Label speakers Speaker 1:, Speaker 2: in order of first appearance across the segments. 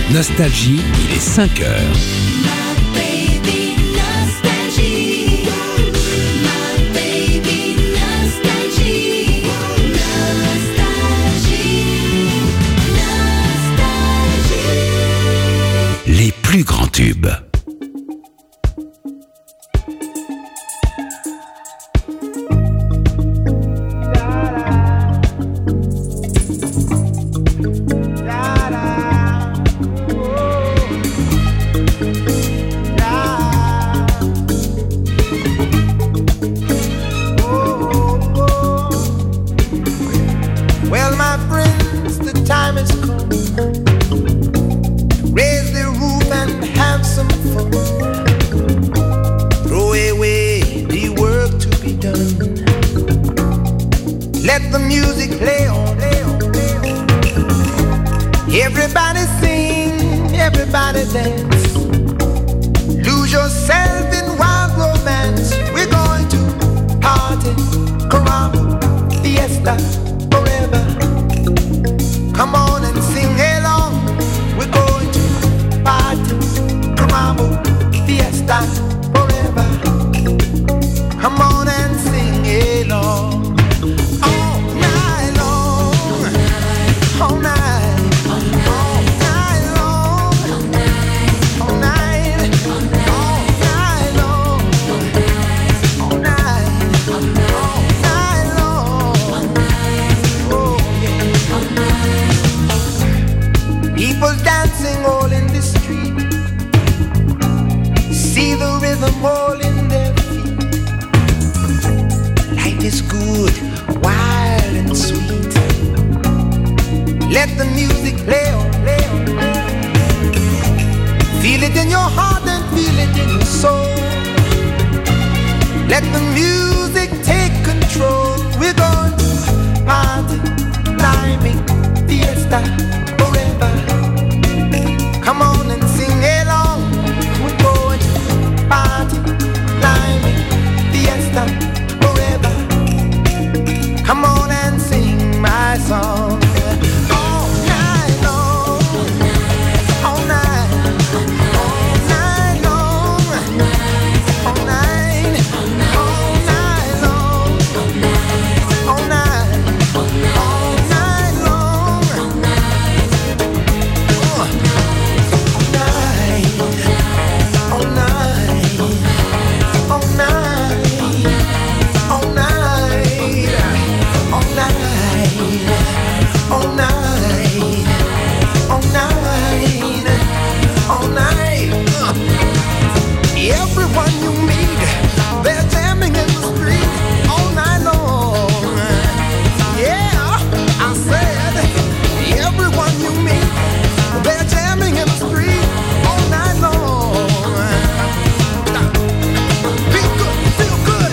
Speaker 1: Nostalgie, il est 5 heures. Les plus grands tubes.
Speaker 2: Let the music play on, play on, play on. Everybody sing, everybody dance. Lose yourself in wild romance. We're going to party, caramba, fiesta, forever. Come on and sing along. We're going to party, caramba, fiesta, forever. Come on and sing along. People dancing all in the street, see the rhythm all in their feet. Life is good, wild and sweet. Let the music play on, play on, play on. Feel it in your heart and feel it in your soul. Let the music take control. We're going to party, climbing, fiesta, forever. Come on and sing along. We're going to party, climbing, fiesta, forever. Come on and sing my song. All night long, all night, all night long, all night, all night long, all night, all night long. Everyone you meet, they're jamming in the street all night long. Yeah, I said, everyone you meet, they're jamming in the street all night long. Feel good, feel good.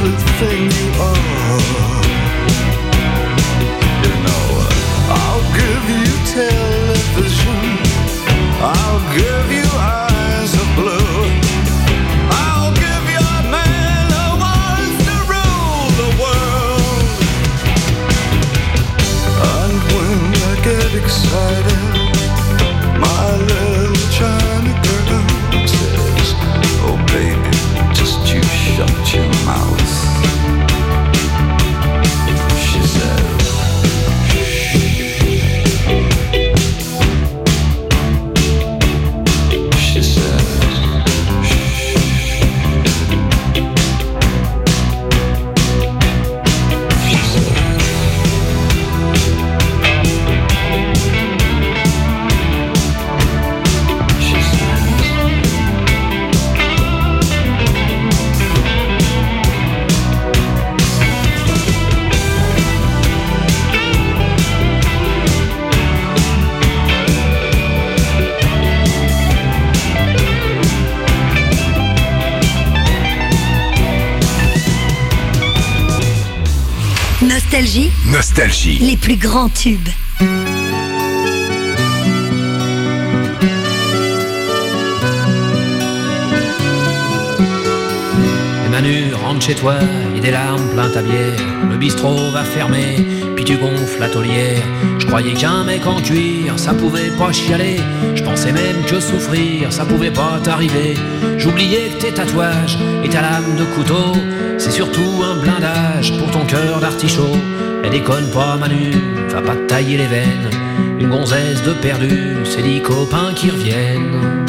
Speaker 2: everything you are. You know, I'll give you television, I'll give you eyes of blue, I'll give you a man who wants to rule the world. And when I get excited, my little China girl says, oh baby, just you shut your mouth. She said, she said,
Speaker 3: Nostalgie.
Speaker 1: Nostalgie.
Speaker 3: Les plus grands tubes.
Speaker 4: Manu, rentre chez toi, et des larmes plein ta bière. Le bistrot va fermer, puis tu gonfles la taulière. Je croyais qu'un mec en cuir, ça pouvait pas chialer. Je pensais même que souffrir, ça pouvait pas t'arriver. J'oubliais que tes tatouages et ta lame de couteau, c'est surtout un blindage pour ton cœur d'artichaut. Elle déconne pas Manu, va pas te tailler les veines. Une gonzesse de perdu, c'est 10 copains qui reviennent.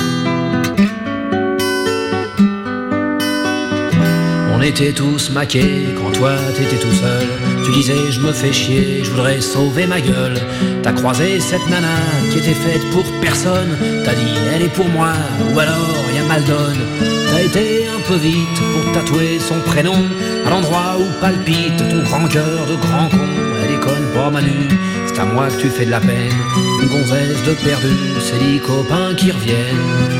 Speaker 4: On était tous maqués quand toi t'étais tout seul. Tu disais je me fais chier, je voudrais sauver ma gueule. T'as croisé cette nana qui était faite pour personne. T'as dit elle est pour moi ou alors y'a mal donne. T'as été un peu vite pour tatouer son prénom à l'endroit où palpite ton grand cœur de grand con. Elle déconne pas Manu, c'est à moi que tu fais de la peine. Une gonzesse de perdu, c'est 10 copains qui reviennent.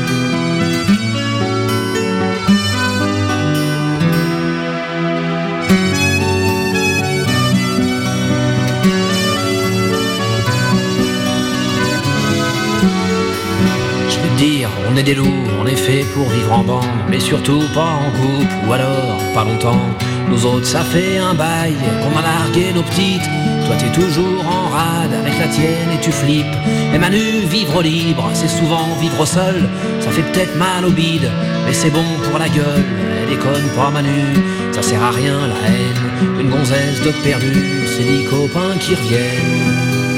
Speaker 4: Dire, on est des loups, on est fait pour vivre en bande, mais surtout pas en couple, ou alors pas longtemps. Nous autres ça fait un bail qu'on a largué nos petites. Toi t'es toujours en rade avec la tienne et tu flippes. Et Manu, vivre libre, c'est souvent vivre seul. Ça fait peut-être mal au bide, mais c'est bon pour la gueule. Elle déconne pas Manu, ça sert à rien la haine. Une gonzesse de perdu, c'est 10 copains qui reviennent.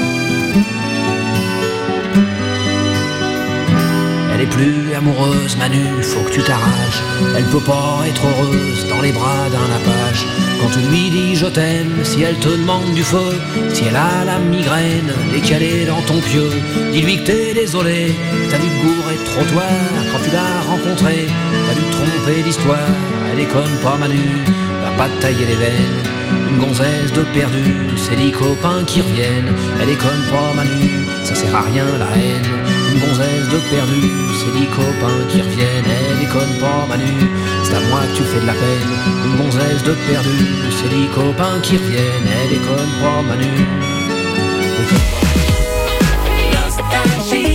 Speaker 4: Elle est plus amoureuse, Manu, faut que tu t'arraches. Elle peut pas être heureuse dans les bras d'un apache. Quand tu lui dis je t'aime, si elle te demande du feu, si elle a la migraine dès qu'elle est dans ton pieu, dis-lui que t'es désolé, que t'as dû te gourer de trottoir quand tu l'as rencontrée. T'as dû te tromper d'histoire, elle déconne pas Manu, va pas te tailler les veines. Une gonzesse de perdu, c'est 10 copains qui reviennent. Elle déconne pas Manu, ça sert à rien la haine. Une gonzesse de perdu, c'est 10 copains qui reviennent. Elle déconne pas Manu, c'est à moi que tu fais de la peine. Une gonzesse de perdu, c'est 10 copains qui reviennent. Elle déconne pas Manu. Nostalgie.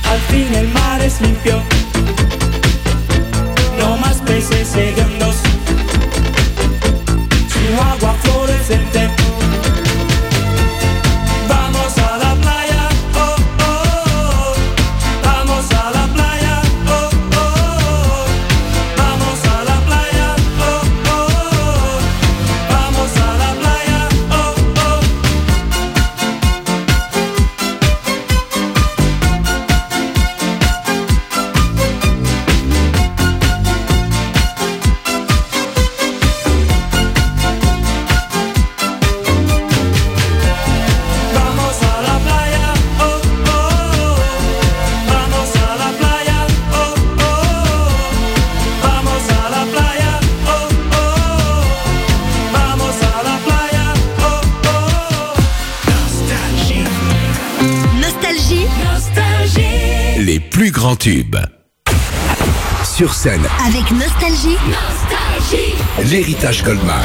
Speaker 5: al fin el mar es limpio, no más peces hediondos, su agua fluorescente. Vamos a la playa, oh, oh, oh. Vamos a la playa, oh, oh, oh. Vamos a la playa, oh, oh, oh. Vamos a la playa, oh, oh. Vamos a la playa, oh, oh, oh. Vamos a la playa, oh, oh, oh. Vamos a la playa, oh, oh, oh. Vamos a la playa, oh, oh.
Speaker 3: Nostalgie,
Speaker 1: Les plus grands tubes. Sur scène,
Speaker 3: avec Nostalgie.
Speaker 1: l'héritage Goldman.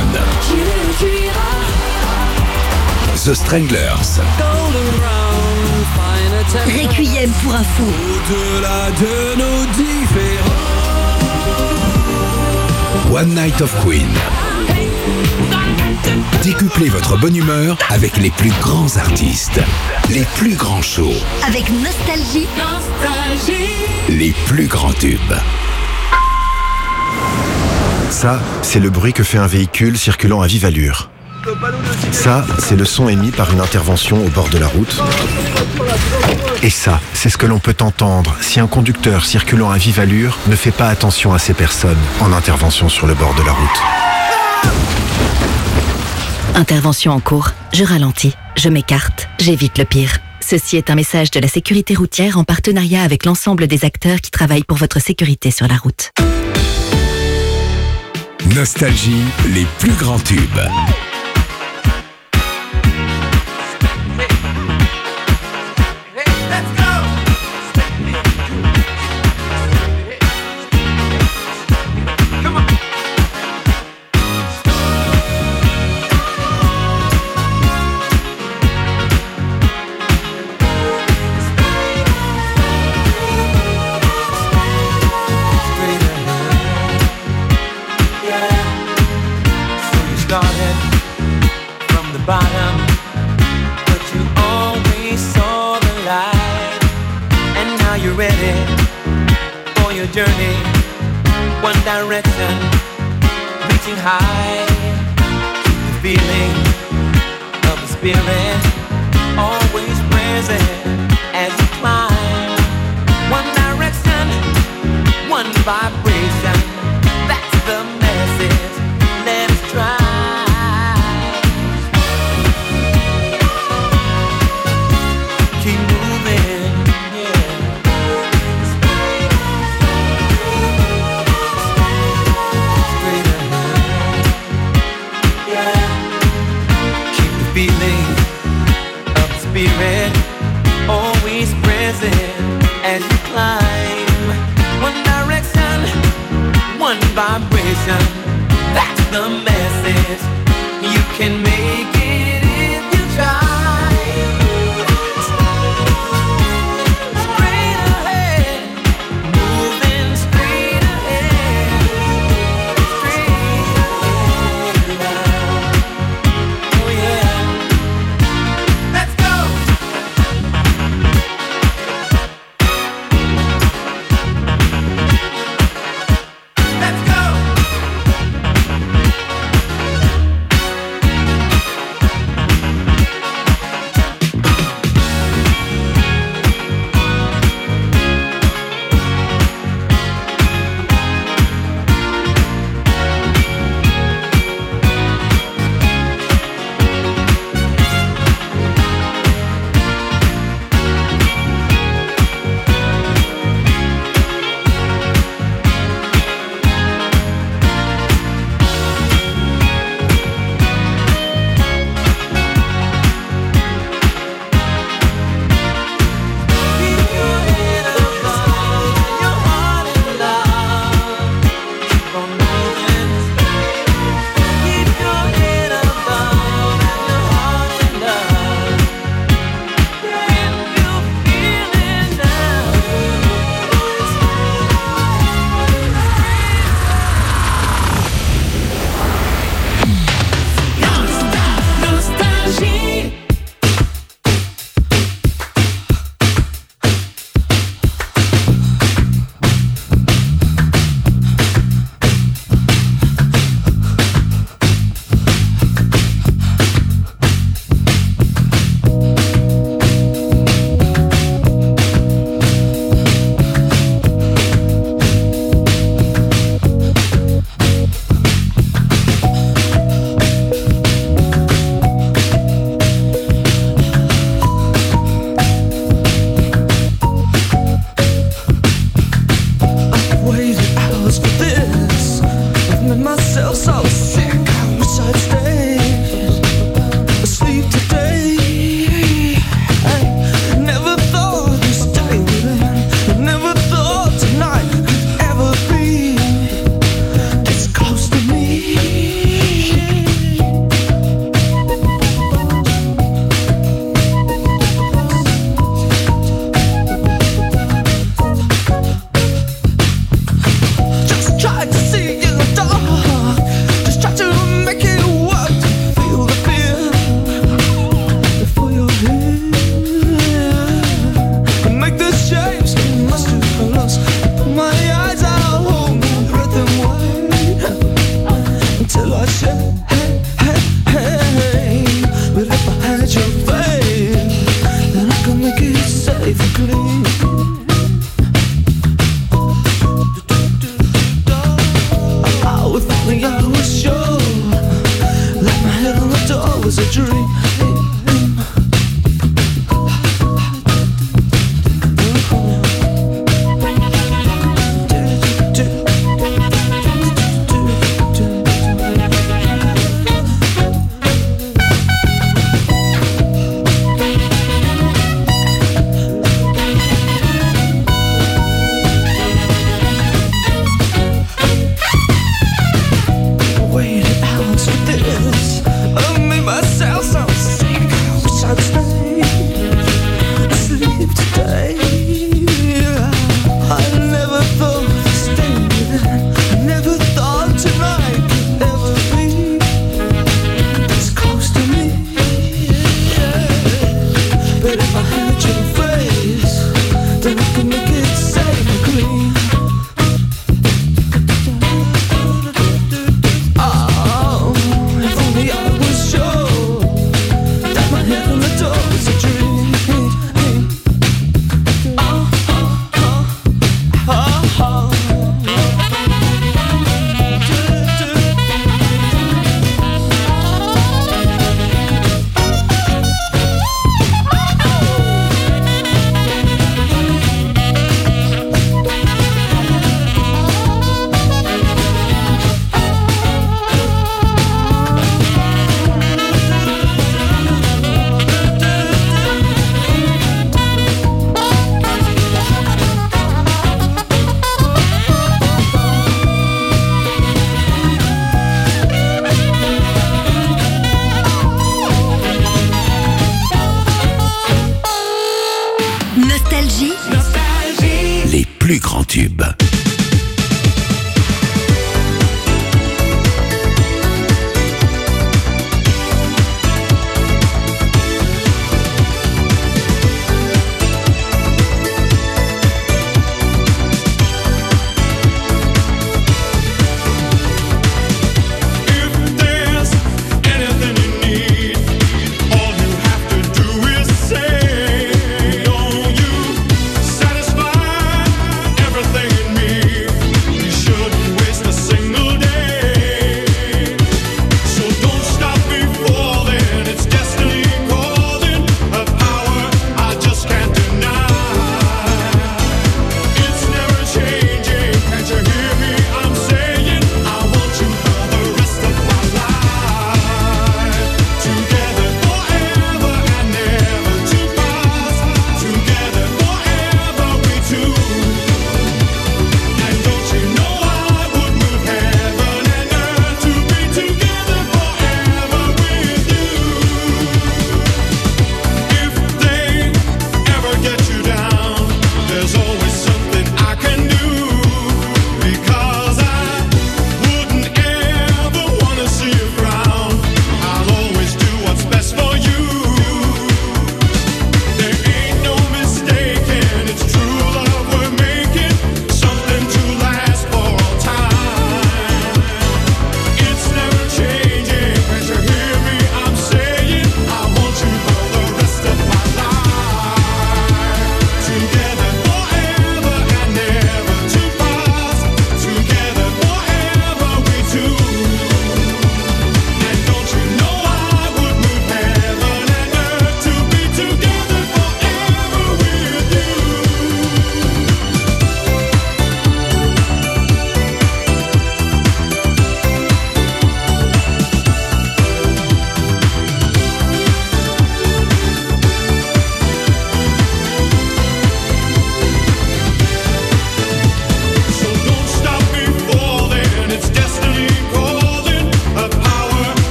Speaker 1: The Stranglers.
Speaker 3: Requiem pour un fou.
Speaker 5: Au-delà de nos différences.
Speaker 1: One Night of Queen. Décuplez votre bonne humeur avec les plus grands artistes. Les plus grands shows.
Speaker 3: Avec Nostalgie.
Speaker 1: Les plus grands tubes.
Speaker 6: Ça, c'est le bruit que fait un véhicule circulant à vive allure. Ça, c'est le son émis par une intervention au bord de la route. Et ça, c'est ce que l'on peut entendre si un conducteur circulant à vive allure ne fait pas attention à ces personnes en intervention sur le bord de la route.
Speaker 7: Intervention en cours. Je ralentis. Je m'écarte. J'évite le pire. Ceci est un message de la sécurité routière en partenariat avec l'ensemble des acteurs qui travaillent pour votre sécurité sur la route.
Speaker 1: Nostalgie, les plus grands tubes.
Speaker 5: Bottom, but you always saw the light, and now you're ready for your journey. One direction, reaching high. The feeling of the spirit always present as you climb. One direction, one vibration. That's the message. Let us try. Keep moving, yeah. Straight ahead, yeah. Keep the feeling of the spirit always present as you climb. One direction, one vibration. That's the message. You can make it if you try.
Speaker 2: make it safe and clean. Oh, if only I was sure that my head on the door was a dream.
Speaker 1: Les plus grands tubes.
Speaker 5: Everything in me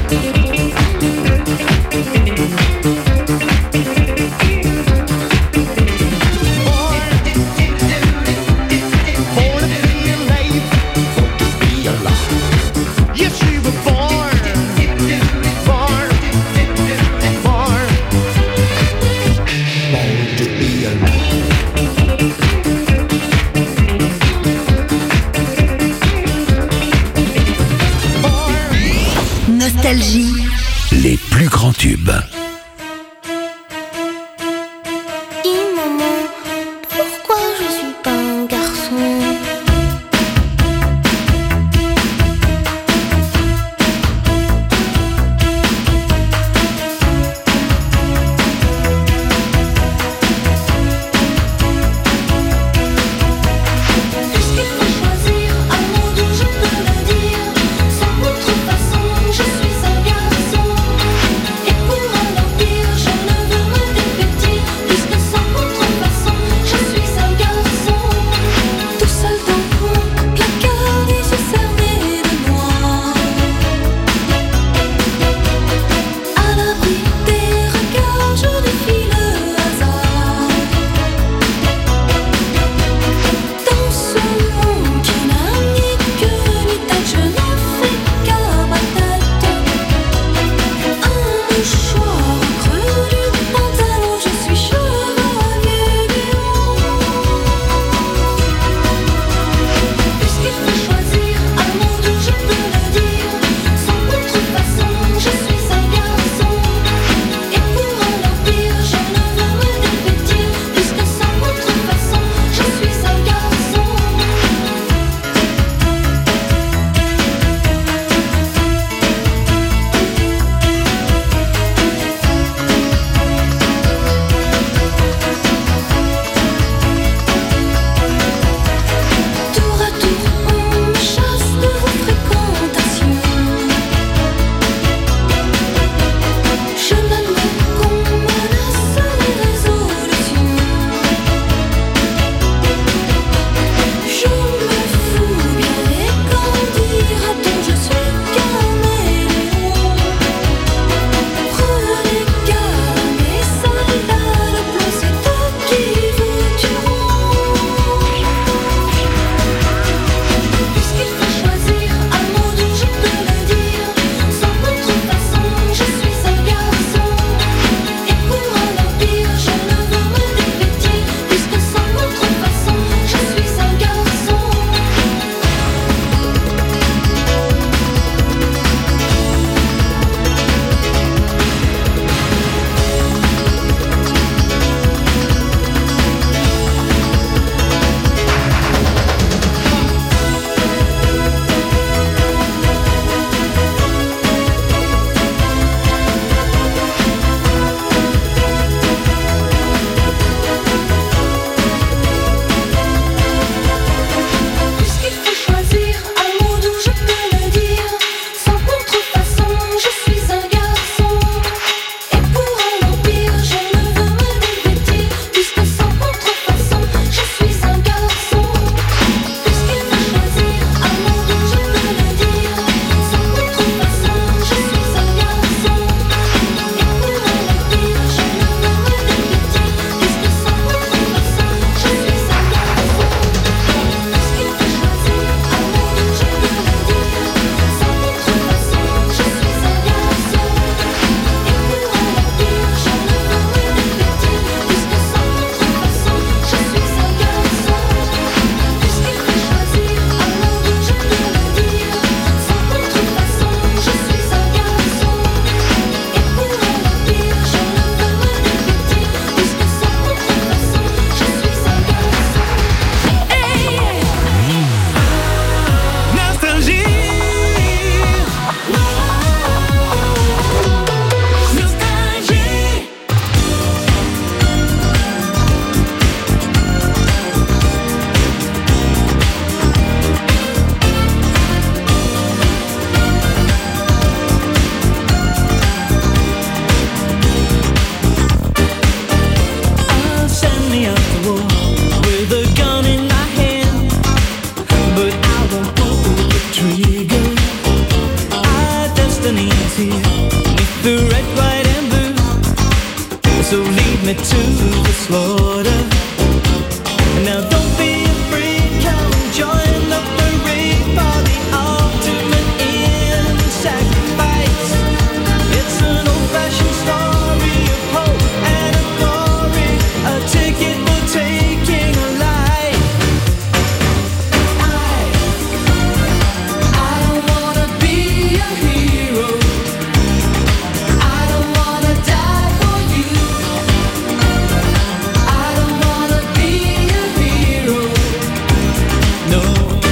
Speaker 3: Nostalgie.
Speaker 1: Les plus grands tubes.
Speaker 8: Dis maman, pourquoi je suis pas un garçon? Est-ce qu'il faut choisir un monde où je peux le dire? Sans autre façon, je suis un garçon. Et pour un
Speaker 5: me to the slaughter. Now don't be afraid, come join the parade for the ultimate in sacrifice. It's an old-fashioned story of hope and of glory, a ticket for taking a life. I don't wanna be a hero. I don't wanna die for you. I don't wanna be a hero. No.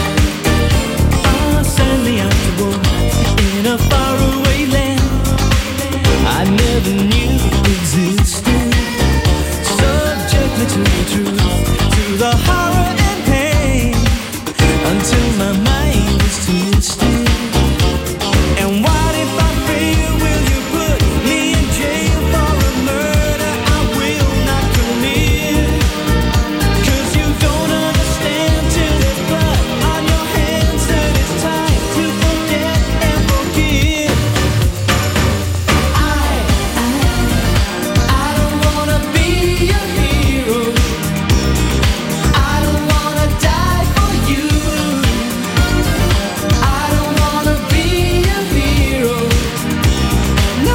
Speaker 5: I'll send me out to war in a faraway land I never knew existed. Subject me to the truth, to the horror and pain, until my mind is twisted. And what if I fail? Will you put me in jail for a murder I will not commit? 'Cause you don't understand till there's blood on your hands that it's time to forget and forgive. I don't wanna be a hero. I don't wanna die for you. I don't wanna be a hero. No.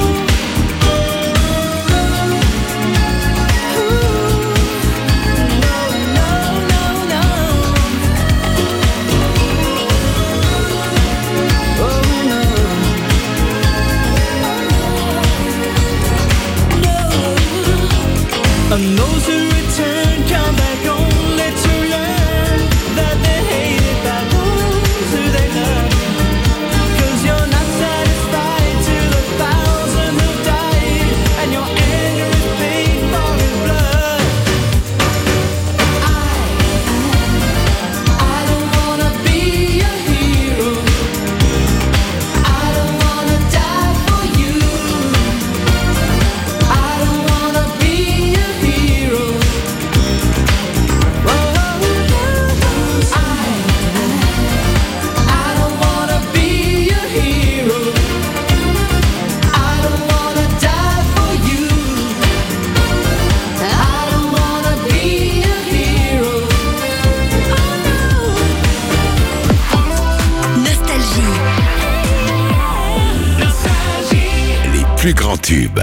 Speaker 5: And those who return come back only to learn that they're hated by those who they love. 'Cause you're not satisfied till 1,000 have died, and your anger is paid for in blood. I don't wanna be a hero. I don't wanna die for you. I don't wanna be a hero. I don't wanna be a hero. I don't wanna die for you. I don't wanna be a hero.
Speaker 3: Nostalgie.
Speaker 1: Les plus grands tubes.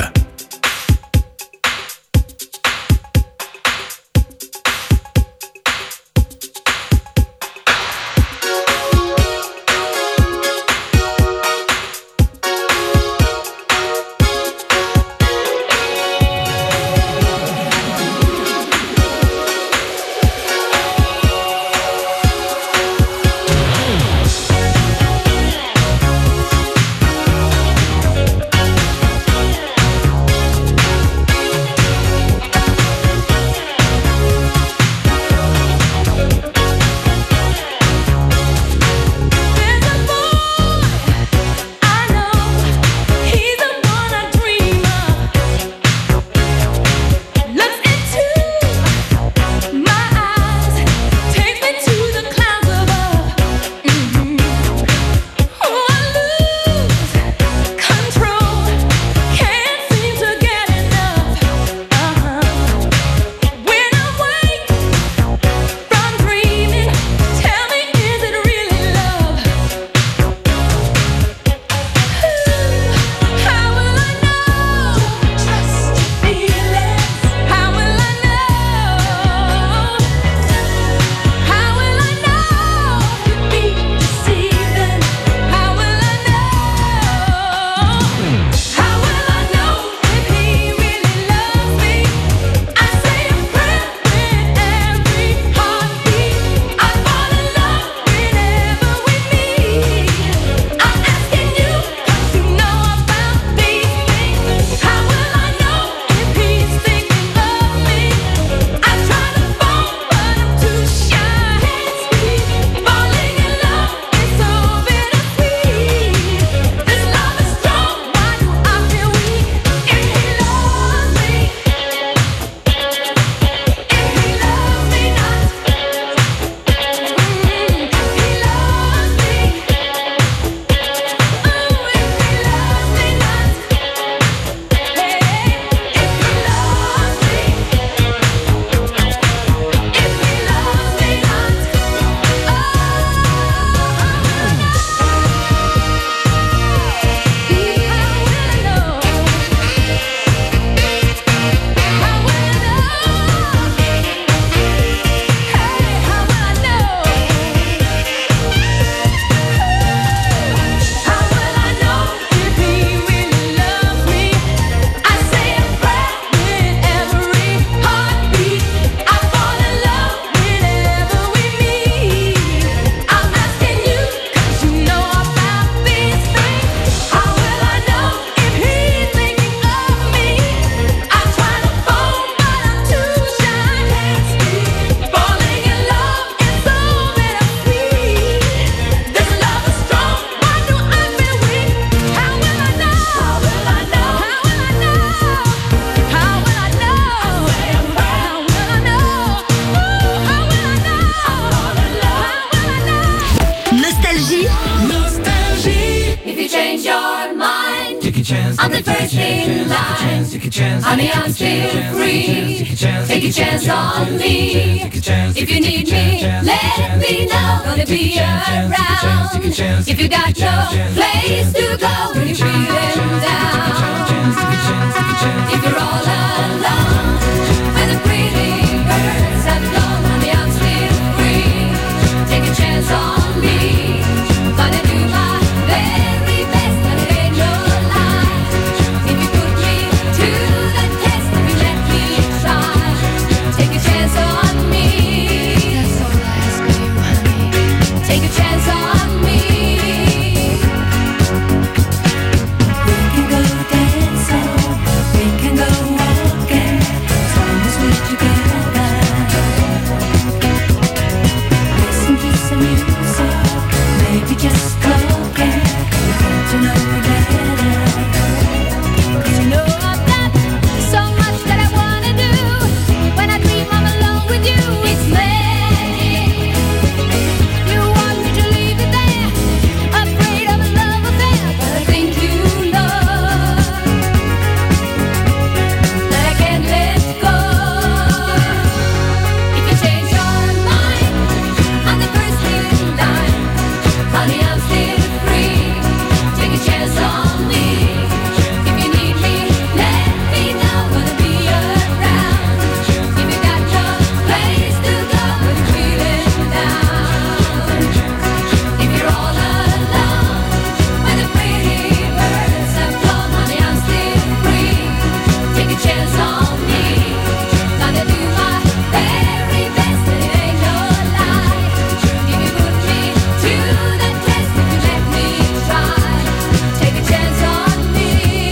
Speaker 9: I'm the first in line. Honey, I'm still free. Take a chance on me. If you need me, let me know. Gonna be around. If you got no place to go when you're feeling down. If you're all alone, when the pretty birds have flown, honey, I'm still free. Take a chance on me. Gonna do my very best, and it ain't no lie. If you put me to the test, if you let me try, take a chance on me. That's all I ask of you, honey. Take a chance on me. We can go dancing, we can go walking, as long as we're together. Listen to some music, maybe just talking, we got to know me better. 'Cause you know I've got so much that I wanna do. When I dream I'm alone with you, it's magic. You want me to leave it there, afraid of a love affair, but I think you know that I can't let go. If you change your mind, I'm the first in line. Honey, I'm still free. Take a chance on me. If you need me, let me know. Gonna be around. If you got no place to go when you're feeling down. If you're all alone, when the pretty birds have flown, honey, I'm still free. Take a chance on me. Gonna do my very best, and it ain't no lie. If you put me to the test, if you let me try, take a chance on me.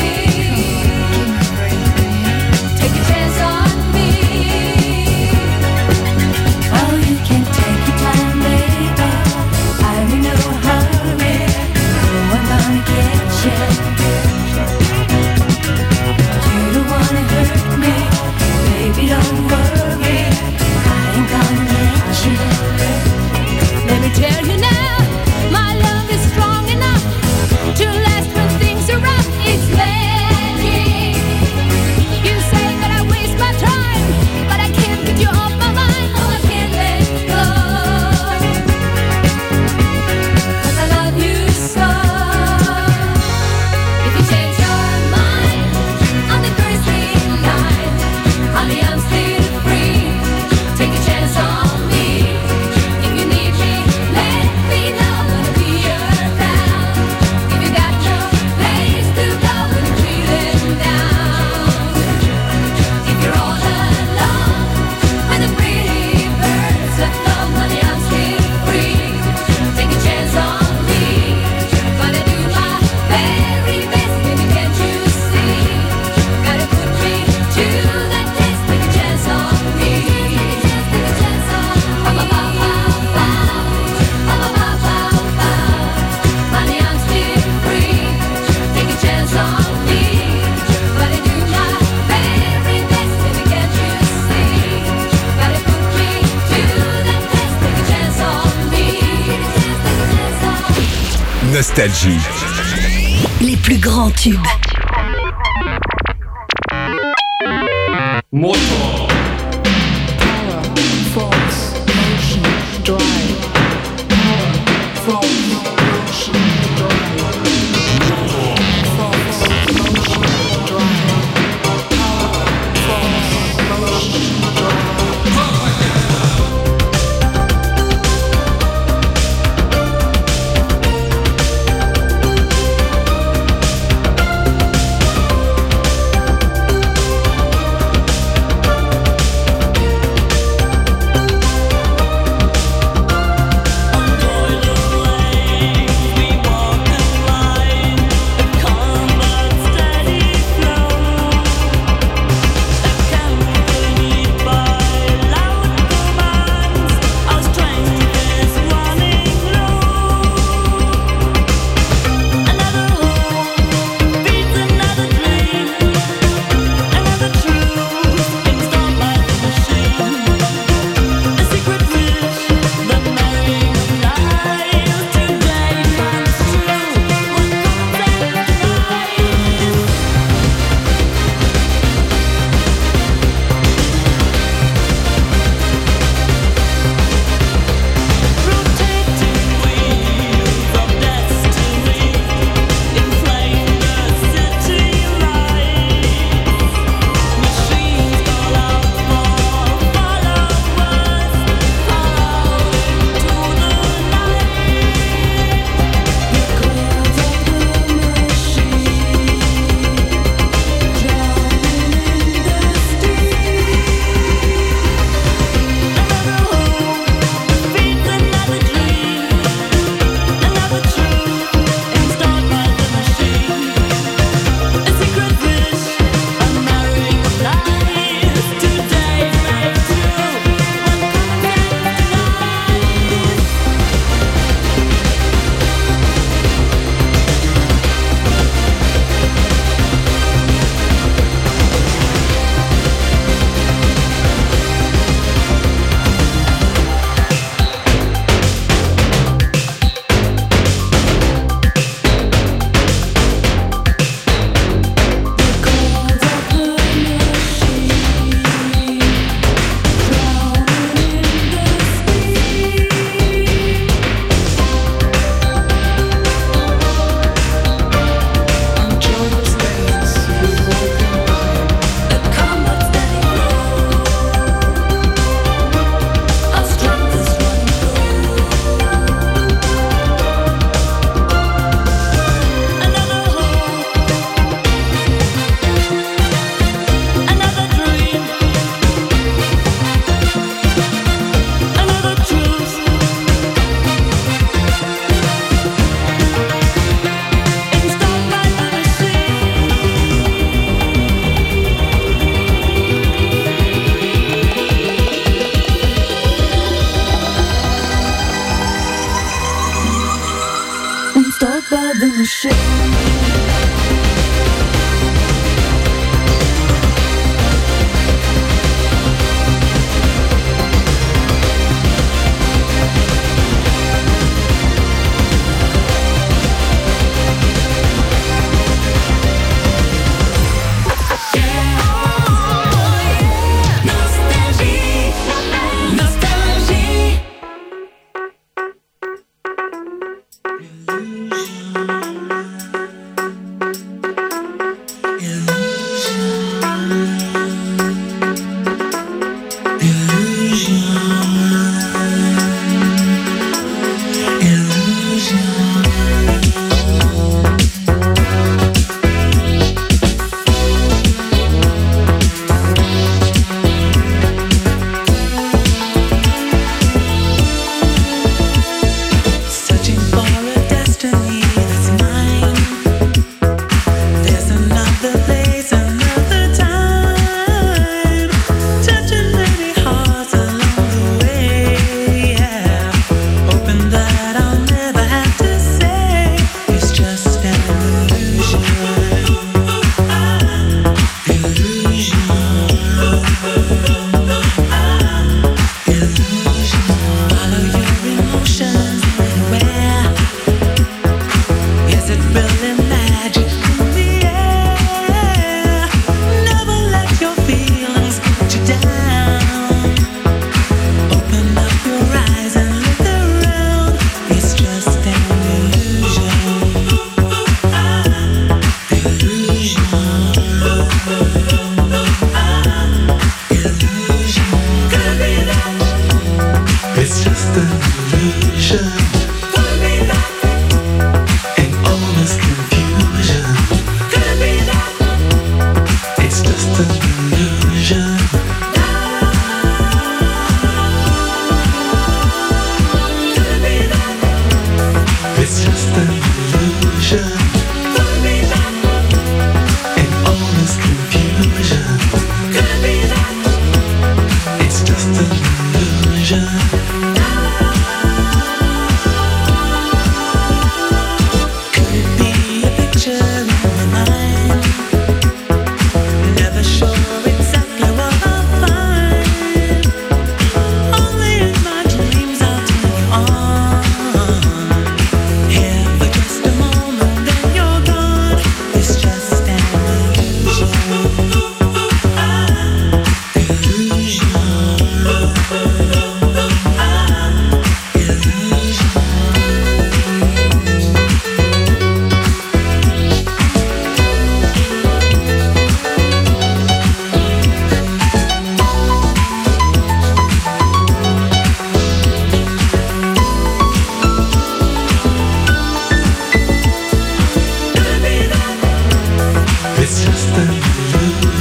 Speaker 9: Take a chance on me. Oh, you can take your time, baby. I'm in no hurry. Oh, I'm gonna get you. You don't wanna hurt me, baby, don't worry. I ain't gonna let you. Let me tell you now, my love is strong enough to last when things are rough. It's magic. You say that I waste my time, but I can't get you off my mind. Oh, I can't let go, 'cause I love you so. If you change your mind, I'm the first in line. Honey, I'm still free. Take a chance on me. If you need me, let me know. Gonna be around. If you got no place to go when you're feeling down. If you're all alone, when the pretty birds have flown, honey, I'm still free. Take a chance on me. Gonna do my very best, baby, can't you see? Gotta put me to the test. Take a chance on me. Take a chance on me. Honey, I'm still free. Take a chance on me. Gonna do my very best, baby, can't you see? Gotta put me to the test. Take a chance on me.
Speaker 1: Nostalgie.
Speaker 3: Les plus grands tubes.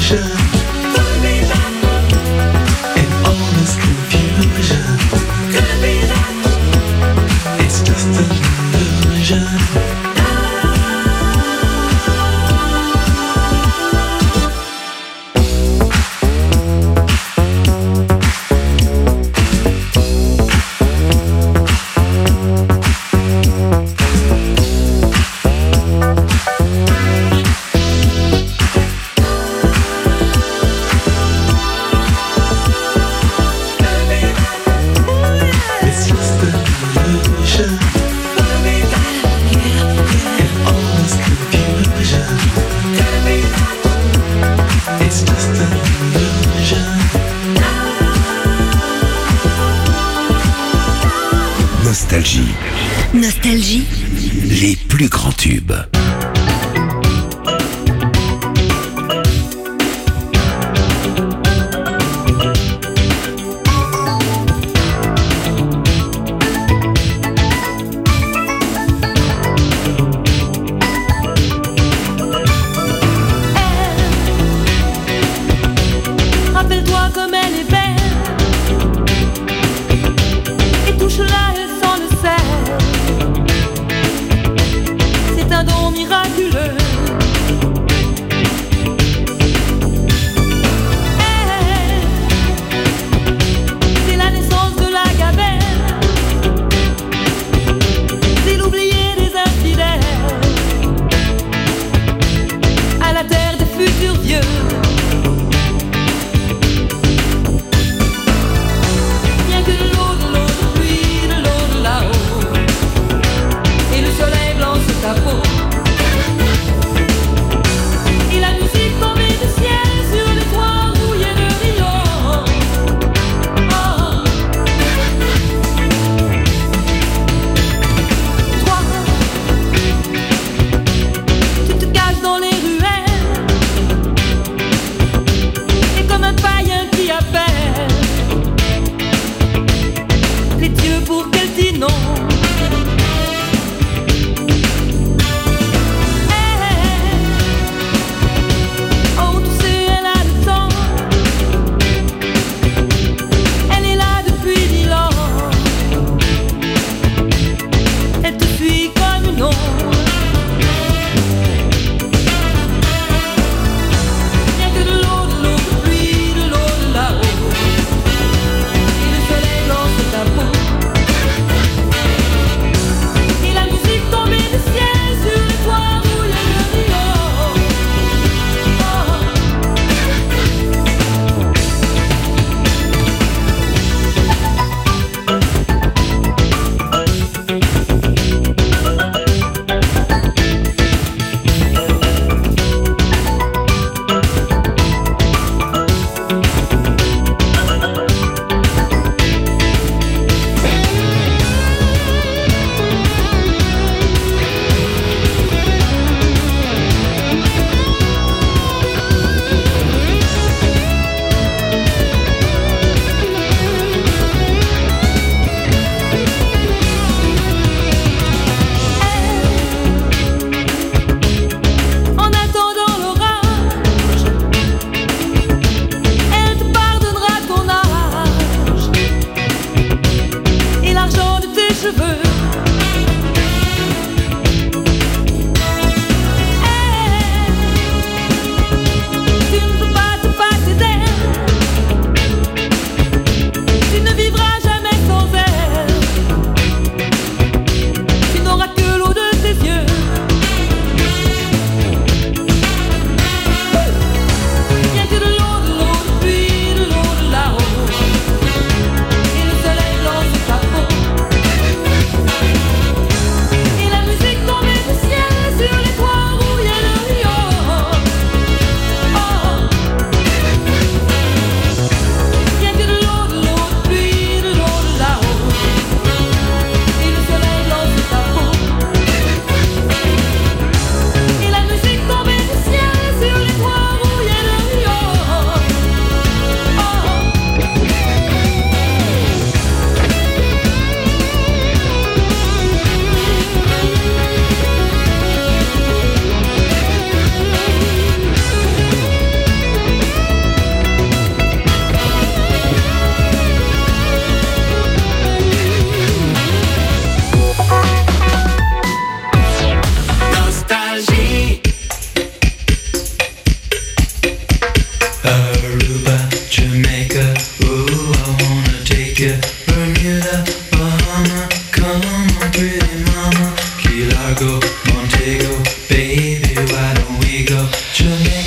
Speaker 1: Nostalgie.
Speaker 3: Nostalgie.
Speaker 1: Les plus grands tubes.
Speaker 9: Rappelle-toi comme elle est belle, et touche-la, elle sent le sel. C'est un don miracle.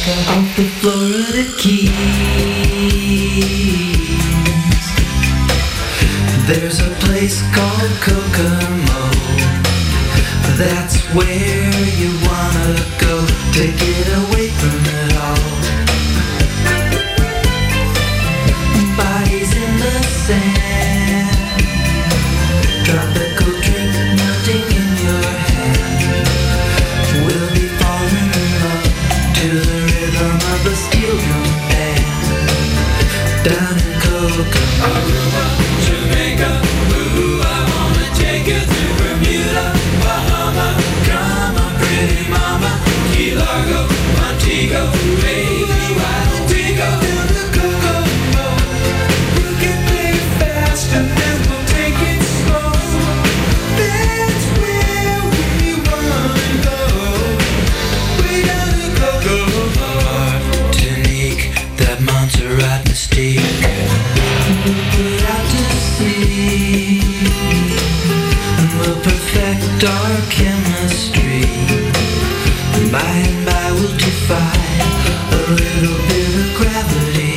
Speaker 10: Jamaica, off the Florida Keys. There's a place called Kokomo. That's where you wanna go to get away from it all. Bodies in the sand, tropical drink melting in your hand. We'll be falling in love to the rhythm of the steel drum band. Down in Kokomo, Aruba, Jamaica, ooh, I wanna take you to Bermuda, Bahama, come on pretty mama, Key Largo, Montego, baby, why don't we go down to Kokomo? We can play fast and then we'll take it slow. That's where we wanna go, way down to Kokomo. Martinique, that Montserrat mystique. We'll put out to sea and we'll perfect our chemistry. By and by we'll defy a little bit of gravity.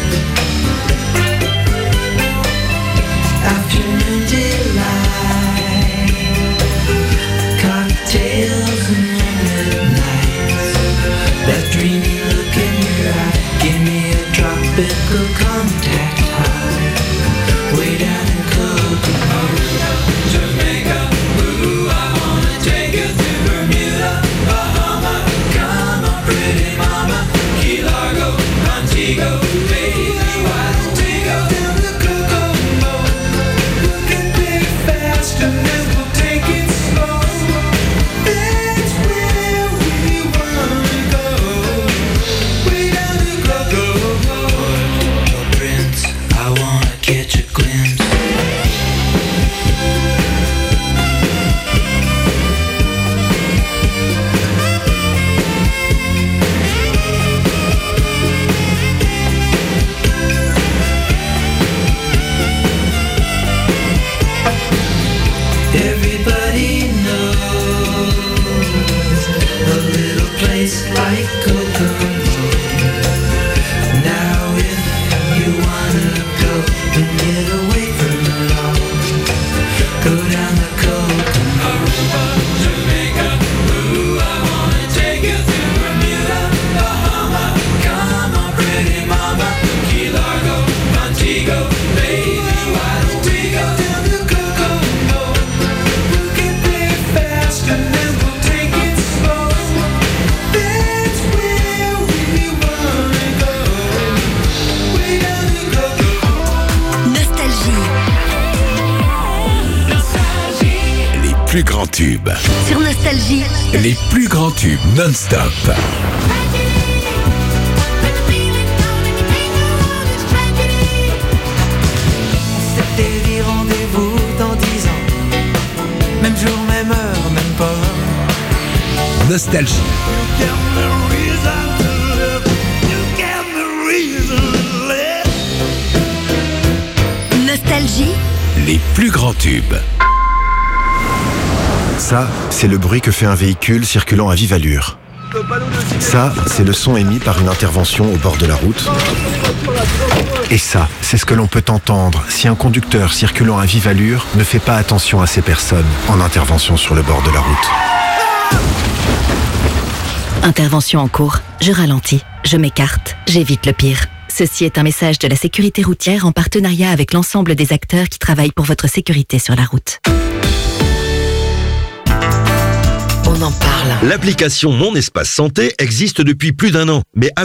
Speaker 10: Afternoon delight, cocktails and moonlit nights. That dreamy look in your eye, give me a tropical contact high. Way down in Kokomo, Jamaica, ooh, I wanna take you to Bermuda, Bahama, come on pretty mama, Key Largo, Montego, baby, why don't we go down to Kokomo? We can play fast and then we'll take it slow. That's where we wanna go, way down to Kokomo. Oh Prince, I wanna catch a glimpse. Everybody knows a little place like Kokomo. Now if you wanna go and get away from it all, go down to Kokomo, Aruba, Jamaica, ooh, I wanna take you to Bermuda, Bahama, come on pretty mama, Key Largo, Montego, baby, why don't we go down to Kokomo? We can play fast and then we'll take it slow. That's where we wanna go, way down to Kokomo.
Speaker 3: Nostalgie.
Speaker 1: Les plus grands tubes.
Speaker 3: Sur Nostalgie.
Speaker 1: Les plus grands tubes non-stop.
Speaker 10: C'était dit rendez-vous dans 10 ans. Même jour, même heure, même pas.
Speaker 1: Nostalgie.
Speaker 3: Nostalgie.
Speaker 1: Les plus grands tubes.
Speaker 6: Ça, c'est le bruit que fait un véhicule circulant à vive allure. Ça, c'est le son émis par une intervention au bord de la route. Et ça, c'est ce que l'on peut entendre si un conducteur circulant à vive allure ne fait pas attention à ces personnes en intervention sur le bord de la route.
Speaker 7: Intervention en cours. Je ralentis. Je m'écarte. J'évite le pire. Ceci est un message de la sécurité routière en partenariat avec l'ensemble des acteurs qui travaillent pour votre sécurité sur la route.
Speaker 11: On en parle.
Speaker 12: L'application Mon Espace Santé existe depuis plus d'1 an, mais